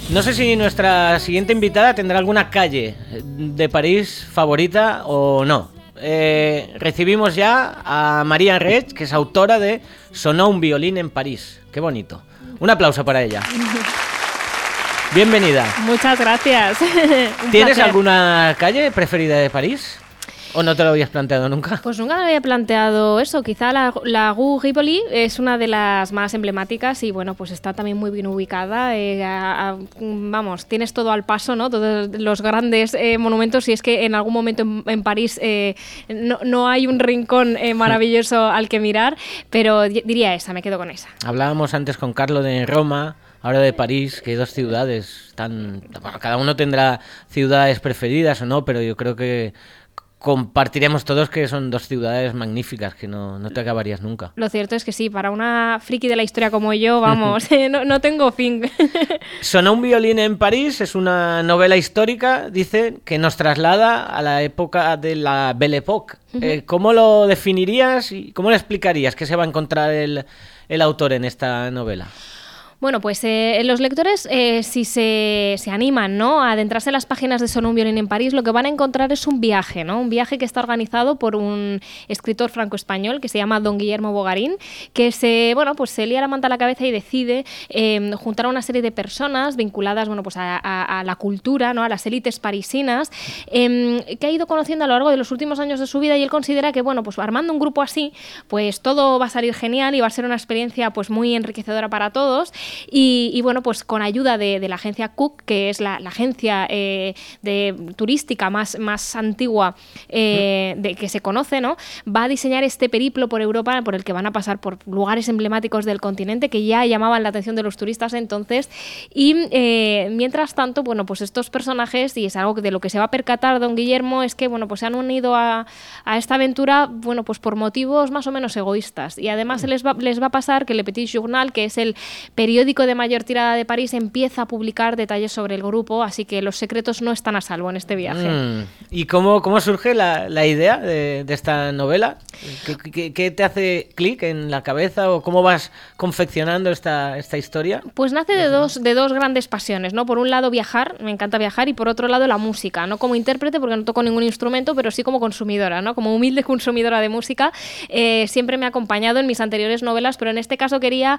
No sé si nuestra siguiente invitada tendrá alguna calle de París favorita o no. Recibimos ya a María Reig, que es autora de Sonó un violín en París. Qué bonito. Un aplauso para ella. Bienvenida. Muchas gracias. ¿Tienes alguna calle preferida de París? ¿O no te lo habías planteado nunca? Pues nunca me había planteado eso. Quizá la Rue Rivoli es una de las más emblemáticas y bueno, pues está también muy bien ubicada. Vamos, tienes todo al paso, ¿no? Todos los grandes monumentos, y es que en algún momento en París no hay un rincón maravilloso al que mirar, pero diría esa, me quedo con esa. Hablábamos antes con Carlo de Roma, ahora de París, que hay dos ciudades tan... Bueno, cada uno tendrá ciudades preferidas o no, pero yo creo que compartiremos todos que son dos ciudades magníficas, que no te acabarías nunca. Lo cierto es que sí, para una friki de la historia como yo, vamos, no tengo fin. Sonó un violín en París es una novela histórica, dice, que nos traslada a la época de la Belle Époque. ¿Cómo lo definirías y cómo lo explicarías que se va a encontrar el autor en esta novela? Bueno, pues los lectores, si se animan, ¿no?, a adentrarse en las páginas de Sonó un violín en París, lo que van a encontrar es un viaje, ¿no? Un viaje que está organizado por un escritor franco-español que se llama don Guillermo Bogarín, que se lía la manta a la cabeza y decide juntar a una serie de personas vinculadas, bueno, pues a la cultura, ¿no?, a las élites parisinas, que ha ido conociendo a lo largo de los últimos años de su vida, y él considera que, bueno, pues armando un grupo así, pues todo va a salir genial y va a ser una experiencia pues muy enriquecedora para todos. Y bueno, pues con ayuda de la agencia Cook, que es la agencia turística más antigua que se conoce, ¿no?, va a diseñar este periplo por Europa, por el que van a pasar por lugares emblemáticos del continente que ya llamaban la atención de los turistas entonces. Y mientras tanto, bueno, pues estos personajes, y es algo de lo que se va a percatar don Guillermo, es que, bueno, pues se han unido a esta aventura, bueno, pues por motivos más o menos egoístas. Y además les va a pasar que Le Petit Journal, que es el periódico de mayor tirada de París, empieza a publicar detalles sobre el grupo, así que los secretos no están a salvo en este viaje. ¿Y cómo surge la idea de esta novela? ¿Qué te hace clic en la cabeza o cómo vas confeccionando esta historia? Pues nace de dos grandes pasiones, ¿no? Por un lado viajar, me encanta viajar, y por otro lado la música, no como intérprete porque no toco ningún instrumento, pero sí como consumidora, ¿no? Como humilde consumidora de música. Siempre me ha acompañado en mis anteriores novelas, pero en este caso quería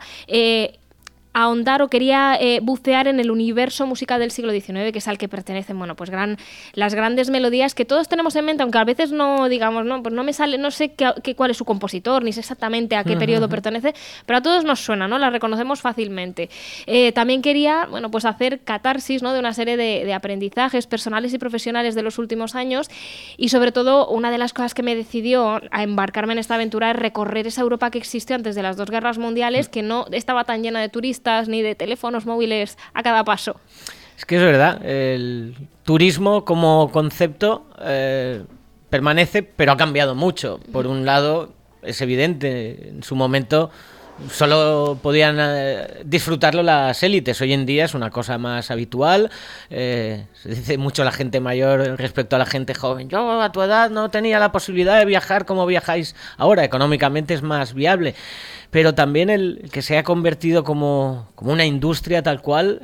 ahondar o quería bucear en el universo musical del siglo XIX, que es al que pertenecen, bueno, pues las grandes melodías que todos tenemos en mente, aunque a veces no digamos, no, pues no me sale, no sé cuál es su compositor, ni sé exactamente a qué periodo pertenece, pero a todos nos suena, ¿no? Las reconocemos fácilmente. También quería, bueno, pues hacer catarsis, ¿no?, de una serie de aprendizajes personales y profesionales de los últimos años, y sobre todo una de las cosas que me decidió a embarcarme en esta aventura es recorrer esa Europa que existió antes de las dos guerras mundiales, que no estaba tan llena de turistas ni de teléfonos móviles a cada paso. Es que es verdad, el turismo como concepto permanece, pero ha cambiado mucho. Por un lado, es evidente, en su momento solo podían disfrutarlo las élites. Hoy en día es una cosa más habitual. Se dice mucho la gente mayor respecto a la gente joven. Yo a tu edad no tenía la posibilidad de viajar como viajáis ahora. Económicamente es más viable. Pero también el que se ha convertido como una industria tal cual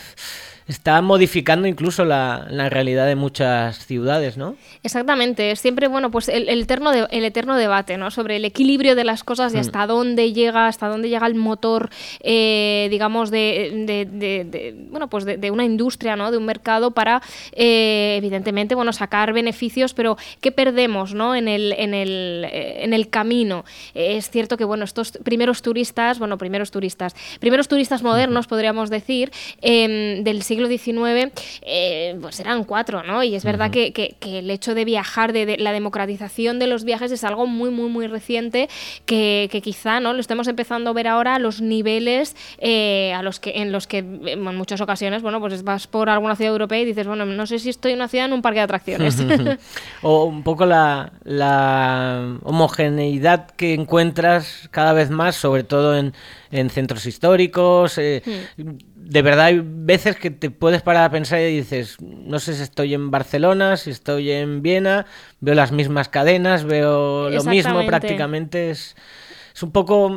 está modificando incluso la realidad de muchas ciudades, ¿no? Exactamente, es siempre, bueno, pues el eterno debate, ¿no?, sobre el equilibrio de las cosas y hasta dónde llega el motor, digamos, bueno, pues de una industria, ¿no?, de un mercado para, evidentemente, bueno, sacar beneficios, pero ¿qué perdemos, ¿no?, en el camino? Es cierto que, bueno, estos primeros turistas modernos, podríamos decir, del siglo XIX, pues eran 4, ¿no? Y es verdad que el hecho de viajar, de la democratización de los viajes es algo muy, muy, muy reciente que quizá, ¿no?, lo estemos empezando a ver ahora a los niveles en los que en muchas ocasiones, bueno, pues vas por alguna ciudad europea y dices, bueno, no sé si estoy en una ciudad en un parque de atracciones. O un poco la homogeneidad que encuentras cada vez más, sobre todo en centros históricos. De verdad hay veces que te puedes parar a pensar y dices, no sé si estoy en Barcelona, si estoy en Viena, veo las mismas cadenas, veo lo mismo prácticamente. Es un poco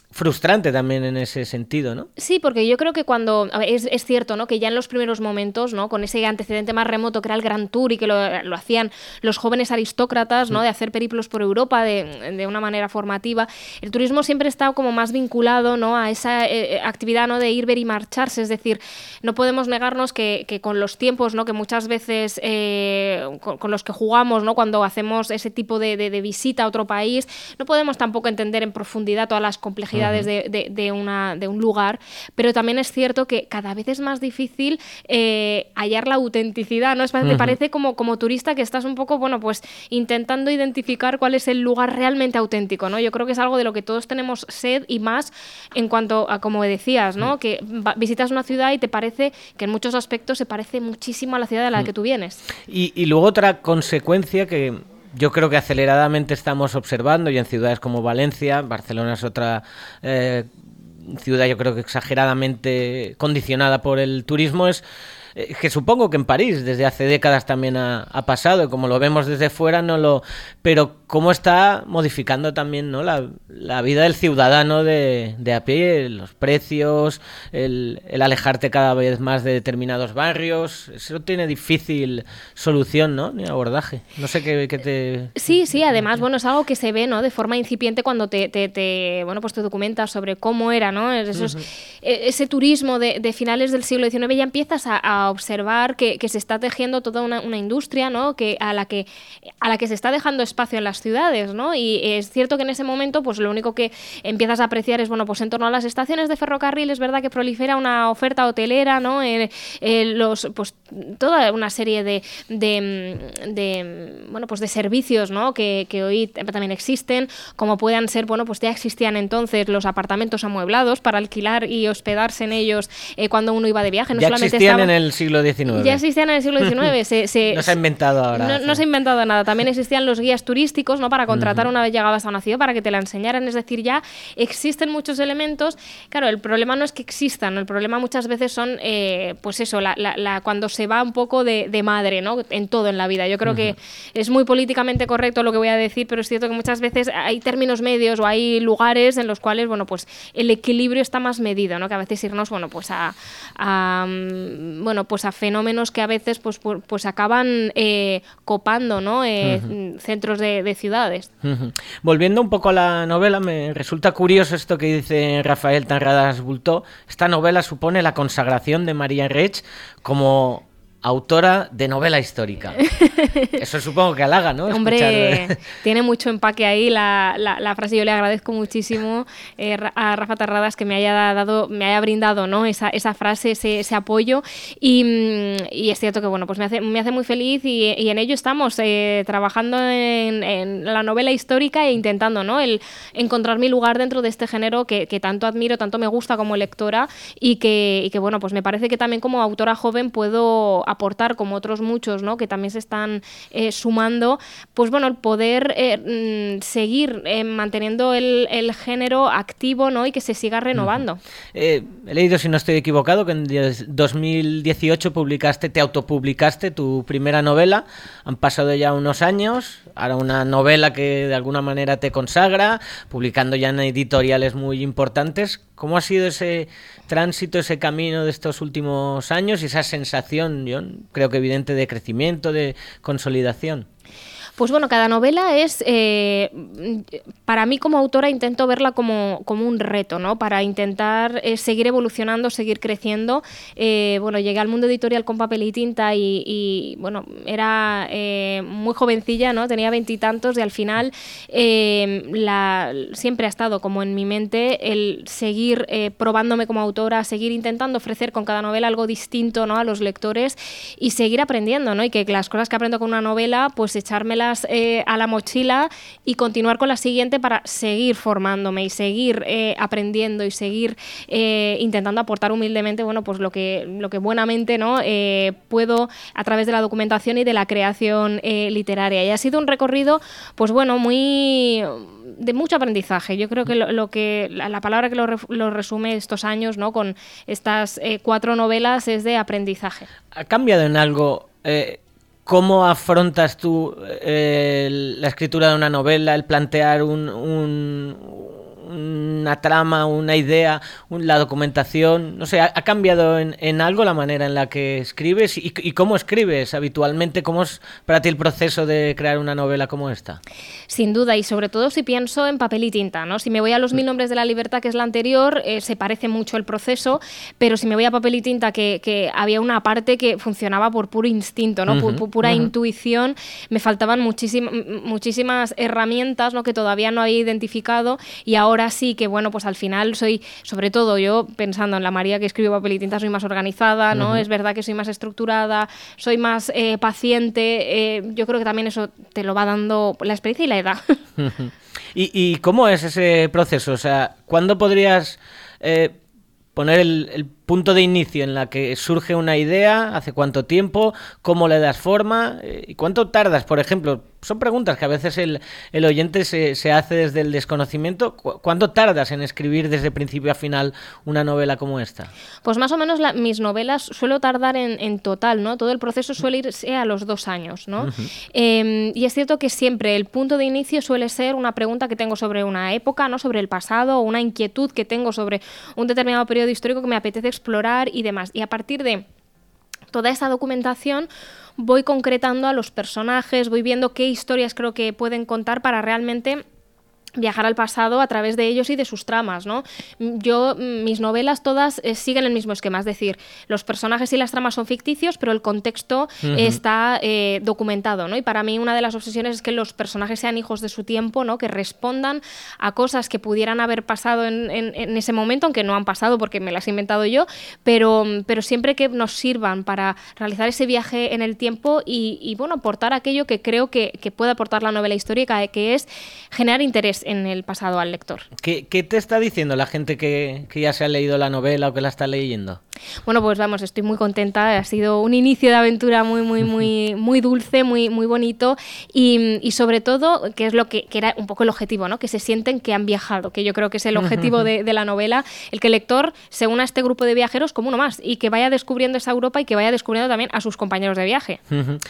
frustrante también en ese sentido, ¿no? Sí, porque yo creo que cuando... A ver, es cierto, ¿no? Que ya en los primeros momentos, ¿no? Con ese antecedente más remoto que era el Grand Tour y que lo hacían los jóvenes aristócratas, ¿no? De hacer periplos por Europa de una manera formativa. El turismo siempre está como más vinculado, ¿no? A esa actividad, ¿no? De ir, ver y marcharse. Es decir, no podemos negarnos que con los tiempos, ¿no? Que muchas veces con los que jugamos, ¿no? Cuando hacemos ese tipo de visita a otro país, no podemos tampoco entender en profundidad todas las complejidades de un lugar, pero también es cierto que cada vez es más difícil hallar la autenticidad, ¿no? Me parece como turista que estás un poco, bueno, pues intentando identificar cuál es el lugar realmente auténtico, ¿no? Yo creo que es algo de lo que todos tenemos sed y más en cuanto a, como decías, ¿no? Que visitas una ciudad y te parece que en muchos aspectos se parece muchísimo a la ciudad de la que tú vienes. Y luego otra consecuencia que yo creo que aceleradamente estamos observando, y en ciudades como Valencia, Barcelona es otra ciudad yo creo que exageradamente condicionada por el turismo, es que supongo que en París desde hace décadas también ha pasado, y como lo vemos desde fuera pero cómo está modificando también, ¿no? la vida del ciudadano de a pie, los precios, el alejarte cada vez más de determinados barrios. Eso tiene difícil solución, ¿no? Ni abordaje. No sé qué te... Sí, además, bueno, es algo que se ve, ¿no? De forma incipiente cuando bueno, pues te documentas sobre cómo era, ¿no? Ese turismo de finales del siglo XIX, ya empiezas a observar que se está tejiendo toda una industria, ¿no? A la que se está dejando espacio en las ciudades, ¿no? Y es cierto que en ese momento, pues lo único que empiezas a apreciar es, bueno, pues en torno a las estaciones de ferrocarril es verdad que prolifera una oferta hotelera, ¿no? Pues toda una serie bueno, pues de servicios, ¿no? Que hoy también existen, como puedan ser, bueno, pues ya existían entonces los apartamentos amueblados para alquilar y hospedarse en ellos cuando uno iba de viaje. No ya solamente existían en el siglo XIX. Ya existían en el siglo XIX. No se ha inventado ahora. No se ha inventado nada. También existían los guías turísticos, ¿no? Para contratar una vez llegabas a una ciudad para que te la enseñaran. Es decir, ya existen muchos elementos. Claro, el problema no es que existan. El problema muchas veces son, pues eso, cuando se va un poco de madre, ¿no? En todo en la vida. Yo creo que es muy políticamente correcto lo que voy a decir, pero es cierto que muchas veces hay términos medios o hay lugares en los cuales, bueno, pues el equilibrio está más medido, ¿no? Que a veces irnos, bueno, pues bueno, pues a fenómenos que a veces pues acaban copando, ¿no? Centros de ciudades. Volviendo un poco a la novela, me resulta curioso esto que dice Rafael Tarradas Bultó. Esta novela supone la consagración de María Reig como autora de novela histórica. Eso supongo que halaga, ¿no? Hombre, tiene mucho empaque ahí la frase. Yo le agradezco muchísimo a Rafa Tarradas que me haya brindado, ¿no? esa frase, ese apoyo, y es cierto que, bueno, pues me hace muy feliz, y en ello estamos trabajando en la novela histórica e intentando, ¿no? El encontrar mi lugar dentro de este género que tanto admiro, tanto me gusta como lectora, y que bueno, pues me parece que también como autora joven puedo aportar, como otros muchos, ¿no? Que también se están sumando, pues bueno, el poder seguir manteniendo el género activo, ¿no? Y que se siga renovando. He leído, si no estoy equivocado, que en 2018 te autopublicaste tu primera novela. Han pasado ya unos años, ahora una novela que de alguna manera te consagra, publicando ya en editoriales muy importantes. ¿Cómo ha sido ese tránsito, ese camino de estos últimos años y esa sensación, yo creo que evidente, de crecimiento, de consolidación? Pues bueno, cada novela es, para mí como autora intento verla como un reto, ¿no? Para intentar seguir evolucionando, seguir creciendo. Bueno, llegué al mundo editorial con papel y tinta y bueno, era muy jovencilla, ¿no? Tenía 20 y tantos, y al final siempre ha estado como en mi mente el seguir probándome como autora, seguir intentando ofrecer con cada novela algo distinto, ¿no? A los lectores, y seguir aprendiendo, ¿no? Y que las cosas que aprendo con una novela, pues echármelas a la mochila y continuar con la siguiente para seguir formándome y seguir aprendiendo y seguir intentando aportar humildemente, bueno, pues lo que buenamente, ¿no? Puedo a través de la documentación y de la creación literaria. Y ha sido un recorrido, pues bueno, de mucho aprendizaje. Yo creo que la palabra que lo resume estos años, ¿no? Con estas 4 novelas es de aprendizaje. ¿Ha cambiado en algo cómo afrontas tú la escritura de una novela, el plantear un una trama, una idea, la documentación? No sé, ¿ha cambiado en algo la manera en la que escribes? ¿Y cómo escribes habitualmente? ¿Cómo es para ti el proceso de crear una novela como esta? Sin duda, y sobre todo si pienso en papel y tinta, ¿no? Si me voy a Los 1000 hombres de la libertad, que es la anterior, se parece mucho el proceso, pero si me voy a papel y tinta, que había una parte que funcionaba por puro instinto, ¿no? Pura intuición, me faltaban muchísimas herramientas, ¿no? Que todavía no había identificado, y ahora sí que, bueno, pues al final soy, sobre todo yo, pensando en la María que escribe papel y tinta, soy más organizada, ¿no? Es verdad que soy más estructurada, soy más paciente, yo creo que también eso te lo va dando la experiencia y la edad. ¿Y cómo es ese proceso? O sea, ¿cuándo podrías poner el punto de inicio en la que surge una idea? ¿Hace cuánto tiempo? ¿Cómo le das forma? ¿Y cuánto tardas, por ejemplo? Son preguntas que a veces el oyente se hace desde el desconocimiento. ¿Cuánto tardas en escribir desde principio a final una novela como esta? Pues más o menos mis novelas suelo tardar en total, ¿no? Todo el proceso suele irse a los 2 años, ¿no? Y es cierto que siempre el punto de inicio suele ser una pregunta que tengo sobre una época, ¿no? Sobre el pasado, o una inquietud que tengo sobre un determinado periodo histórico que me apetece explorar y demás. Y a partir de toda esa documentación voy concretando a los personajes, voy viendo qué historias creo que pueden contar para realmente viajar al pasado a través de ellos y de sus tramas, ¿no? Mis novelas todas siguen el mismo esquema, es decir, los personajes y las tramas son ficticios, pero el contexto está documentado, ¿no? Y para mí una de las obsesiones es que los personajes sean hijos de su tiempo, ¿no? Que respondan a cosas que pudieran haber pasado en ese momento, aunque no han pasado porque me las he inventado yo, pero siempre que nos sirvan para realizar ese viaje en el tiempo y bueno, aportar aquello que creo que puede aportar la novela histórica, que es generar interés en el pasado al lector. ¿Qué te está diciendo la gente que ya se ha leído la novela o que la está leyendo? Bueno, pues vamos, estoy muy contenta. Ha sido un inicio de aventura muy dulce, muy bonito y sobre todo, que es lo que era un poco el objetivo, ¿no? Que se sienten que han viajado, que yo creo que es el objetivo de la novela, el que el lector se una a este grupo de viajeros como uno más y que vaya descubriendo esa Europa y que vaya descubriendo también a sus compañeros de viaje.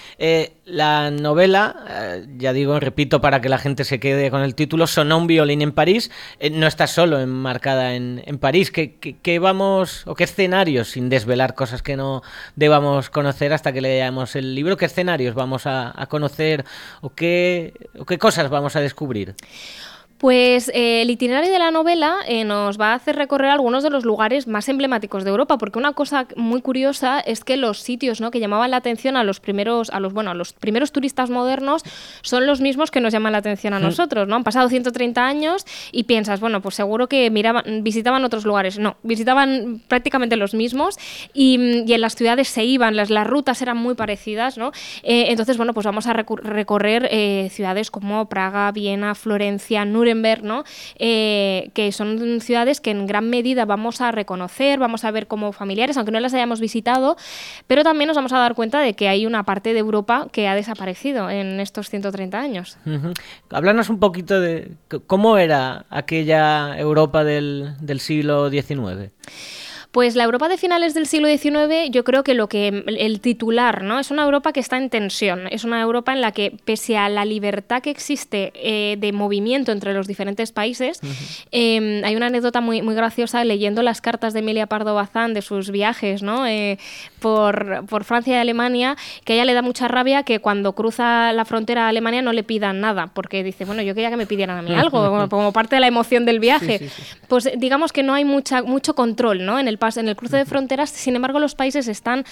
La novela, ya digo, repito para que la gente se quede con el título, Sonó un violín en París, no está solo enmarcada en París. ¿Qué vamos, o qué escenarios, sin desvelar cosas que no debamos conocer hasta que leamos el libro, qué escenarios vamos a conocer o qué cosas vamos a descubrir? Pues el itinerario de la novela nos va a hacer recorrer algunos de los lugares más emblemáticos de Europa, porque una cosa muy curiosa es que los sitios, ¿no?, que llamaban la atención a los primeros turistas modernos son los mismos que nos llaman la atención a nosotros, ¿no? Han pasado 130 años y piensas, bueno, pues seguro que visitaban otros lugares. No, visitaban prácticamente los mismos y en las ciudades se iban, las rutas eran muy parecidas, ¿no? Entonces, bueno, pues vamos a recorrer ciudades como Praga, Viena, Florencia, Nuremberg, ¿no? Que son ciudades que en gran medida vamos a reconocer, vamos a ver como familiares, aunque no las hayamos visitado, pero también nos vamos a dar cuenta de que hay una parte de Europa que ha desaparecido en estos 130 años. Háblanos un poquito de cómo era aquella Europa del siglo XIX. Pues la Europa de finales del siglo XIX, yo creo que el titular, ¿no?, es una Europa que está en tensión, es una Europa en la que, pese a la libertad que existe de movimiento entre los diferentes países, hay una anécdota muy graciosa leyendo las cartas de Emilia Pardo Bazán de sus viajes, ¿no?, por Francia y Alemania, que a ella le da mucha rabia que cuando cruza la frontera a Alemania no le pidan nada, porque dice, bueno, yo quería que me pidieran a mí algo, como parte de la emoción del viaje. Sí. Pues digamos que no hay mucho control, ¿no?, en el cruce de fronteras. Sin embargo, los países están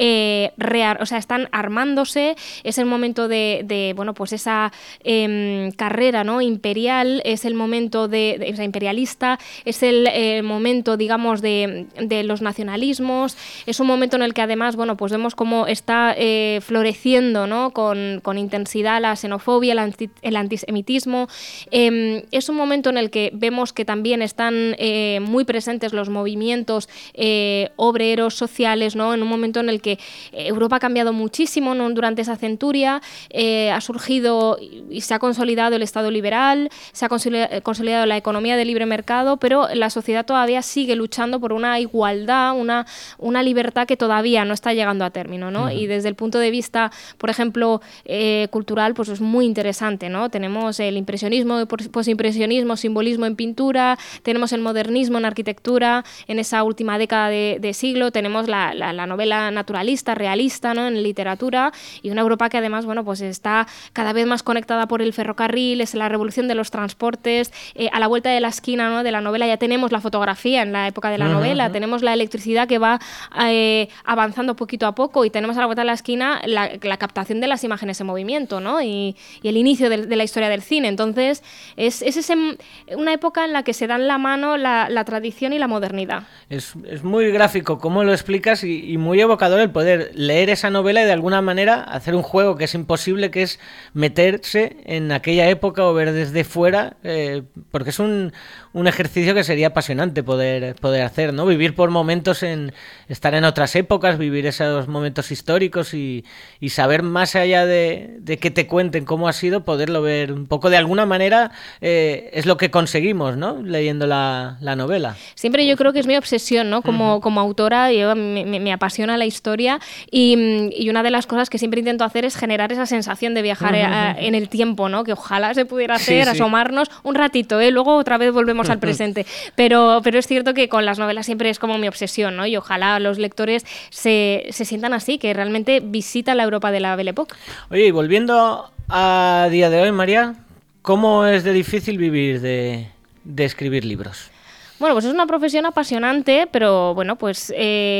están armándose. Es el momento de bueno, pues esa carrera, ¿no?, imperial, es el momento imperialista, es el momento, digamos, de los nacionalismos, es un momento en el que además, bueno, pues vemos cómo está floreciendo, ¿no?, con intensidad la xenofobia, el antisemitismo. Es un momento en el que vemos que también están muy presentes los movimientos obreros, sociales, ¿no? En un momento en el que Europa ha cambiado muchísimo, ¿no? Durante esa centuria, ha surgido y se ha consolidado el Estado liberal, se ha consolidado la economía de libre mercado, pero la sociedad todavía sigue luchando por una igualdad, una libertad que todavía no está llegando a término, ¿no? Y desde el punto de vista, por ejemplo, cultural, pues es muy interesante, ¿no? Tenemos el impresionismo, el posimpresionismo, simbolismo en pintura, tenemos el modernismo en arquitectura, en esa última década de siglo, tenemos la novela naturalista, realista, ¿no? En literatura, y una Europa que además, bueno, pues está cada vez más conectada por el ferrocarril, es la revolución de los transportes, a la vuelta de la esquina, ¿no? De la novela ya tenemos la fotografía en la época de la novela, tenemos la electricidad que va avanzando poquito a poco, y tenemos a la vuelta de la esquina la captación de las imágenes en movimiento, ¿no? Y el inicio de la historia del cine. Entonces, es una época en la que se dan la mano la tradición y la modernidad. Es muy gráfico cómo lo explicas y muy evocador el poder leer esa novela y de alguna manera hacer un juego que es imposible, que es meterse en aquella época o ver desde fuera, porque es un ejercicio que sería apasionante poder hacer, ¿no? Vivir por momentos, estar en otras épocas, vivir esos momentos históricos y saber más allá de que te cuenten cómo ha sido, poderlo ver un poco de alguna manera, es lo que conseguimos, ¿no? Leyendo la novela. Siempre yo creo que es mi obsesión, ¿no? Como autora, me apasiona la historia y una de las cosas que siempre intento hacer es generar esa sensación de viajar en el tiempo, ¿no? Que ojalá se pudiera hacer, asomarnos un ratito, luego otra vez volvemos al presente. Pero es cierto que con las novelas siempre es como mi obsesión, ¿no? Y ojalá los lectores se sientan así, que realmente visitan la Europa de la Belle Époque. Oye, y volviendo a día de hoy, María, ¿cómo es de difícil vivir de escribir libros? Bueno, pues es una profesión apasionante, pero bueno, pues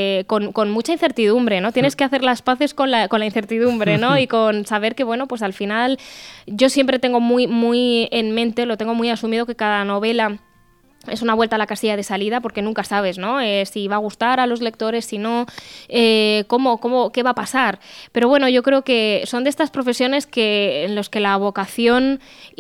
con mucha incertidumbre, ¿no? Tienes que hacer las paces con la incertidumbre, ¿no? Y con saber que, bueno, pues al final yo siempre tengo muy en mente, lo tengo muy asumido, que cada novela es una vuelta a la casilla de salida, porque nunca sabes, ¿no? Si va a gustar a los lectores, si no, qué va a pasar. Pero bueno, yo creo que son de estas profesiones en los que la vocación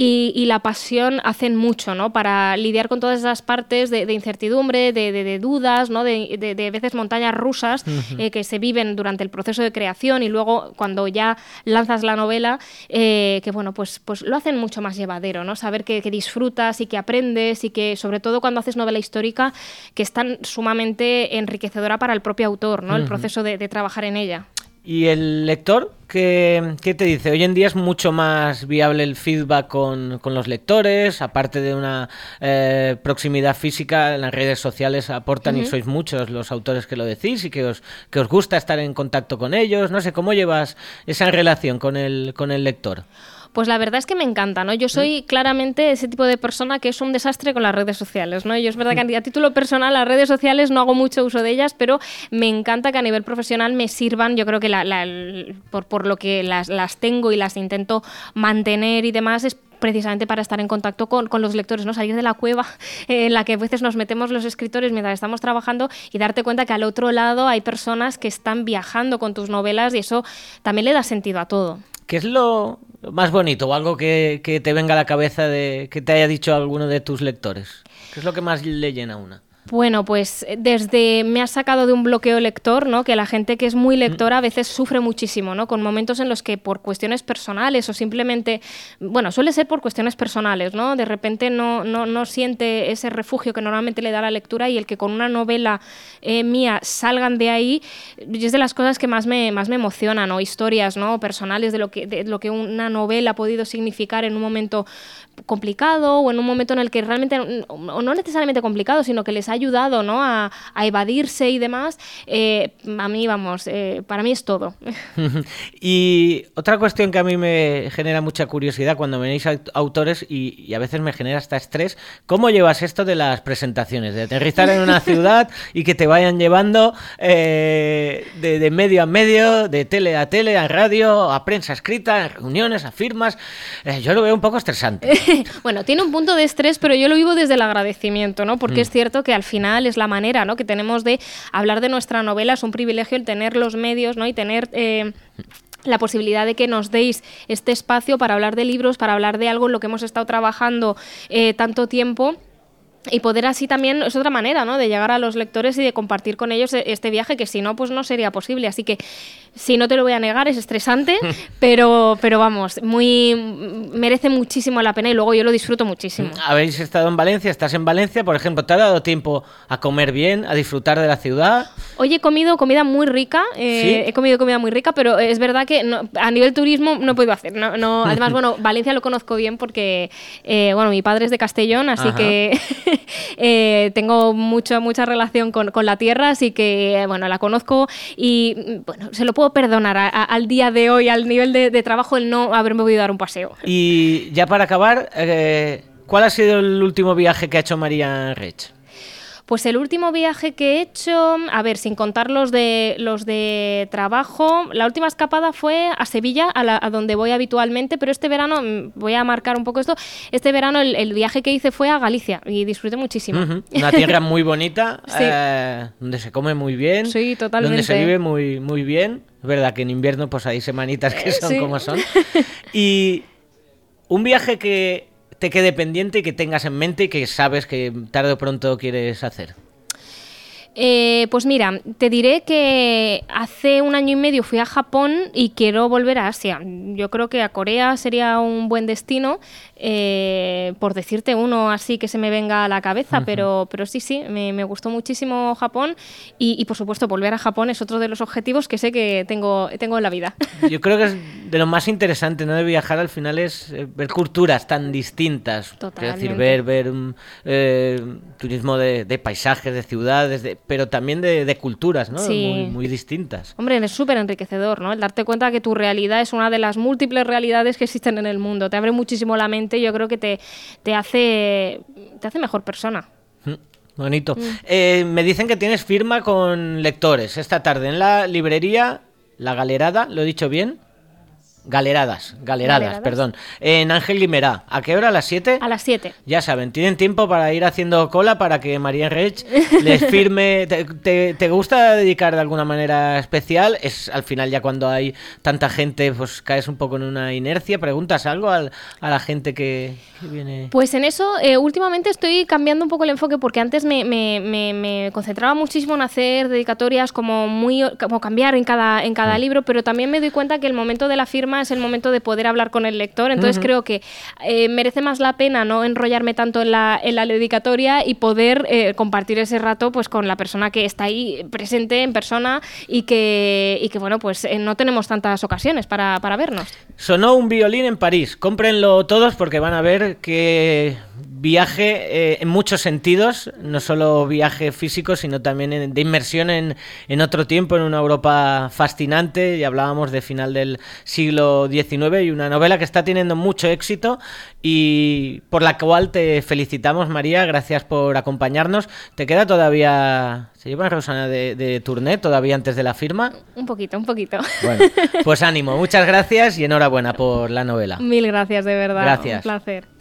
y la pasión hacen mucho, ¿no? Para lidiar con todas esas partes de incertidumbre, de dudas, ¿no? De veces montañas rusas que se viven durante el proceso de creación, y luego cuando ya lanzas la novela, que bueno, pues lo hacen mucho más llevadero, ¿no? Saber que disfrutas y que aprendes, y que sobre todo cuando haces novela histórica, que es tan sumamente enriquecedora para el propio autor, ¿no? El proceso de trabajar en ella. ¿Y el lector qué te dice? Hoy en día es mucho más viable el feedback con los lectores, aparte de una proximidad física, en las redes sociales aportan y sois muchos los autores que lo decís y que os gusta estar en contacto con ellos. No sé, ¿cómo llevas esa relación con el lector? Pues la verdad es que me encanta, ¿no? Yo soy claramente ese tipo de persona que es un desastre con las redes sociales, ¿no? Yo es verdad que a título personal las redes sociales no hago mucho uso de ellas, pero me encanta que a nivel profesional me sirvan. Yo creo que por lo que las tengo y las intento mantener y demás es precisamente para estar en contacto con los lectores, ¿no? Salir de la cueva en la que a veces nos metemos los escritores mientras estamos trabajando y darte cuenta que al otro lado hay personas que están viajando con tus novelas, y eso también le da sentido a todo. ¿Qué es lo más bonito o algo que te venga a la cabeza de que te haya dicho alguno de tus lectores? ¿Qué es lo que más le llena a una? Bueno, pues desde me ha sacado de un bloqueo lector, ¿no? Que la gente que es muy lectora a veces sufre muchísimo, ¿no? Con momentos en los que por cuestiones personales o simplemente, bueno, suele ser por cuestiones personales, ¿no? De repente no siente ese refugio que normalmente le da la lectura, y el que con una novela mía salgan de ahí es de las cosas que más me emocionan, ¿no? Historias, ¿no? Personales de lo que una novela ha podido significar en un momento complicado, o en un momento en el que realmente, o no necesariamente complicado, sino que les ha ayudado, ¿no? a evadirse y demás. A mí, para mí es todo. Y otra cuestión que a mí me genera mucha curiosidad cuando venís autores, y a veces me genera hasta estrés, ¿cómo llevas esto de las presentaciones? De aterrizar en una ciudad y que te vayan llevando de medio a medio, de tele, a radio, a prensa escrita, a reuniones, a firmas. Yo lo veo un poco estresante. Bueno, tiene un punto de estrés, pero yo lo vivo desde el agradecimiento, ¿no? Porque es cierto que al final es la manera, ¿no? que tenemos de hablar de nuestra novela. Es un privilegio el tener los medios, ¿no? Y tener la posibilidad de que nos deis este espacio para hablar de libros, para hablar de algo en lo que hemos estado trabajando tanto tiempo. Y poder así también, es otra manera, ¿no?, de llegar a los lectores y de compartir con ellos este viaje, que si no, pues no sería posible. Así que, si no te lo voy a negar, es estresante, pero vamos, merece muchísimo la pena y luego yo lo disfruto muchísimo. ¿Habéis estado en Valencia? ¿Estás en Valencia? Por ejemplo, ¿te ha dado tiempo a comer bien, a disfrutar de la ciudad? Hoy he comido comida muy rica, ¿Sí? He comido comida muy rica, pero es verdad que a nivel turismo no he podido hacer. Además, bueno, Valencia lo conozco bien porque, mi padre es de Castellón, así que tengo mucha relación con la tierra, así que, bueno, la conozco y, bueno, se lo puedo perdonar al día de hoy, al nivel de trabajo, el no haberme podido dar un paseo. Y ya para acabar, ¿cuál ha sido el último viaje que ha hecho María Reig? Pues el último viaje que he hecho, a ver, sin contar los de trabajo, la última escapada fue a Sevilla, a donde voy habitualmente, pero este verano, voy a marcar un poco esto, este verano el viaje que hice fue a Galicia y disfruté muchísimo. Una tierra muy bonita, sí. Donde se come muy bien, sí, totalmente. Donde se vive muy, muy bien. Es verdad que en invierno pues hay semanitas que son sí. como son. Y un viaje que te quede pendiente y que tengas en mente y que sabes que tarde o pronto quieres hacer. Pues mira, te diré que hace 1 año y medio fui a Japón y quiero volver a Asia. Yo creo que a Corea sería un buen destino, por decirte uno así que se me venga a la cabeza, pero sí, me gustó muchísimo Japón y por supuesto volver a Japón es otro de los objetivos que sé que tengo en la vida. Yo creo que es de lo más interesante, ¿no?, de viajar al final es ver culturas tan distintas. Totalmente. Es decir, ver turismo de paisajes, de ciudades, pero también de culturas, ¿no? Sí. Muy, muy distintas. Hombre, es súper enriquecedor, ¿no? El darte cuenta que tu realidad es una de las múltiples realidades que existen en el mundo. Te abre muchísimo la mente y yo creo que te hace mejor persona. Bonito. Me dicen que tienes firma con lectores esta tarde en la librería La Galerada, ¿lo he dicho bien? Galeradas, perdón. En Ángel Guimerá. ¿A qué hora? ¿A las 7? A las 7. Ya saben, tienen tiempo para ir haciendo cola para que María Reig les firme. ¿Te gusta dedicar de alguna manera especial? Es al final ya cuando hay tanta gente, pues caes un poco en una inercia. ¿Preguntas algo a la gente que viene? Pues en eso, últimamente estoy cambiando un poco el enfoque porque antes me concentraba muchísimo en hacer dedicatorias como cambiar en cada libro, pero también me doy cuenta que el momento de la firma es el momento de poder hablar con el lector, entonces creo que merece más la pena no enrollarme tanto en la dedicatoria y poder compartir ese rato pues con la persona que está ahí presente en persona y que bueno, pues no tenemos tantas ocasiones para vernos. Sonó un violín en París, cómprenlo todos porque van a ver que viaje en muchos sentidos, no solo viaje físico, sino también de inmersión en otro tiempo, en una Europa fascinante. Y hablábamos de final del siglo XIX y una novela que está teniendo mucho éxito y por la cual te felicitamos, María. Gracias por acompañarnos. ¿Te queda todavía... ¿Se lleva Rosana de Tourné todavía antes de la firma? Un poquito. Bueno, pues ánimo. Muchas gracias y enhorabuena por la novela. Mil gracias, de verdad. Gracias. Un placer.